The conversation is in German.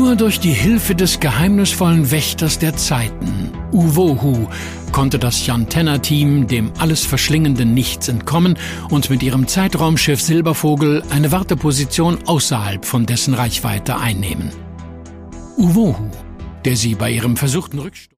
Nur durch die Hilfe des geheimnisvollen Wächters der Zeiten, Uwohu, konnte das Jantenna-Team dem alles verschlingenden Nichts entkommen und mit ihrem Zeitraumschiff Silbervogel eine Warteposition außerhalb von dessen Reichweite einnehmen. Uwohu, der sie bei ihrem versuchten Rückstoß